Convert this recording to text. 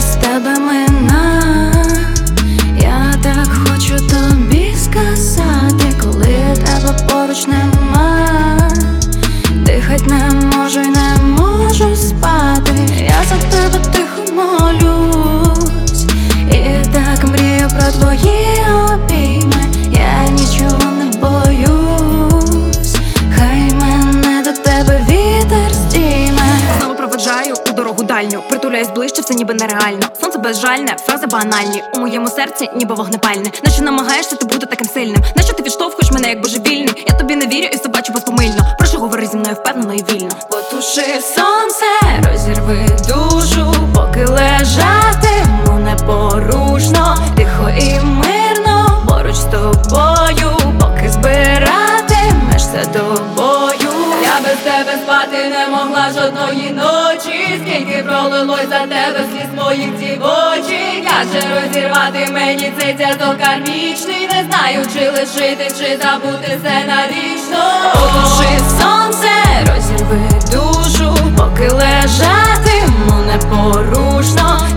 без тебе мина. Я так хочу тобі сказати, коли тебе поруч нема. Дихать не можу й не можу спати. Я за тебе тихо молюсь, і так мрію про твої обійми. Я нічого не боюсь, хай мене до тебе вітер здійме. Знову проведжаю у дорогу дальню, притуляюсь ближче, все ніби нереально. Сонце безжальне, фрази банальні, у моєму серці ніби вогнепальне. Нащо намагаєшся ти бути таким сильним? Нащо ти відштовхуєш мене як божевільний? Я тобі не вірю і все бачу безпомильно. Прошу, говори зі мною впевнено і вільно. Потуши сонце, розірви душу, поки лежатиму непорушно, тихо і мирно, поруч з тобою, поки збиратимешся до бою. Я без тебе спати не могла жодної ночі. Скільки пролилось за тебе сліз моїх дівочих. Як же розірвати мені цей зв'язок кармічний? Не знаю, чи лишити, чи забути все навічно. Потуши сонце, розірви душу, поки лежатиму непорушно,